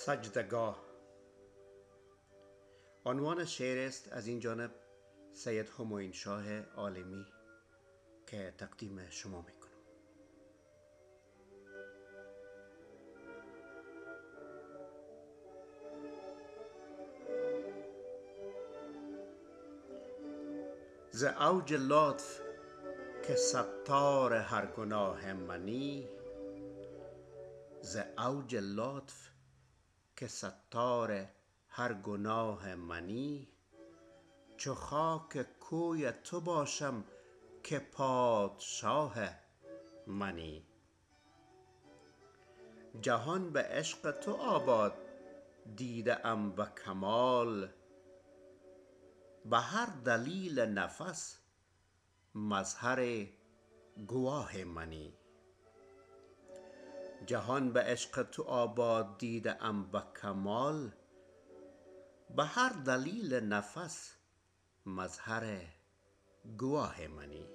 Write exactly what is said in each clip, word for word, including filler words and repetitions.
سجدگاه. عنوان شعر است از این جانب سید همایون شاه عالمی که تقدیم شما میکنم. ز اوج لطف که ستار هر گناه منی، ز اوج لطف که ستار هر گناه منی، چو خاک کوی تو باشم که پادشاه منی. جهان به عشق تو آباد دیده ام و کمال، به هر دلیل نفس مظهر گواه منی. جهان به عشق تو آباد دیده ام و کمال، به هر دلیل نفس مظهر گواه منی.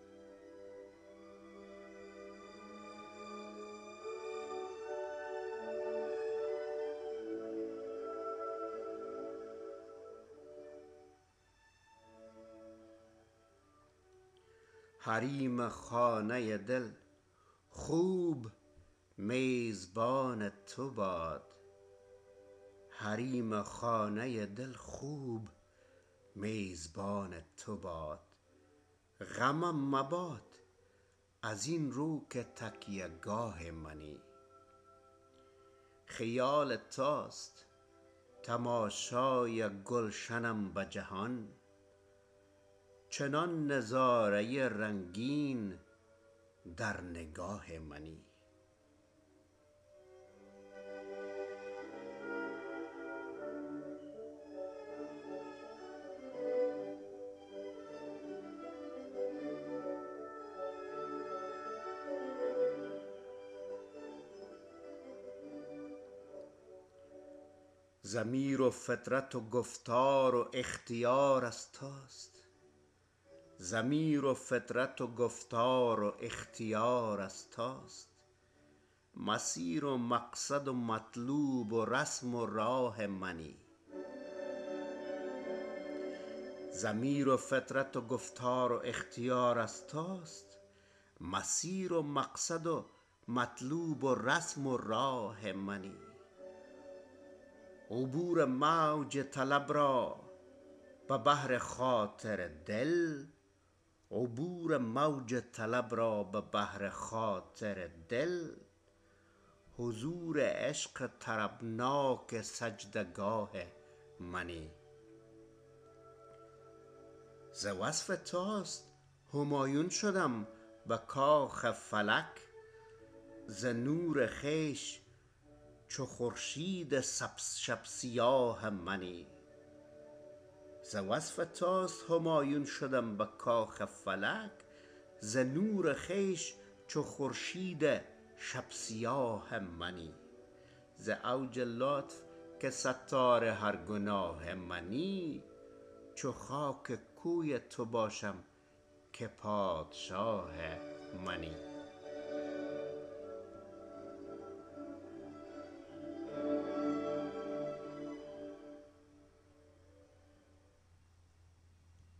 حریم خانه دل خوب میزبان تو باد، حریم خانه دل خوب میزبان تو باد. غمم مباد از این رو که تکیه گاه منی. خیال توست تماشای گلشنم به جهان، چنان نظاره رنگین در نگاه منی. ضمیر و فطرت و گفتار و اختیار از توست، ضمیر و فطرت و گفتار و اختیار از توست. مسیر و مقصد و مطلوب و رسم و راه منی. ضمیر و فطرت و گفتار و اختیار از توست، مسیر و مقصد و مطلوب و رسم و راه منی. عبور موج طلب را به بحر خاطر دل، عبور موج طلب را به بحر خاطر دل. حضور عشق طربناک سجدگاه منی. ز وصف توست همایون شدم به کاخ فلک، ز نور خویش چو خورشید شب سیاه منی. ز وصف توست همایون شدم به کاخ فلک، ز نور خویش چو خورشید شب سیاه منی. ز اوج لطف که ستار هر گناه منی، چو خاک کوی تو باشم که پادشاه منی.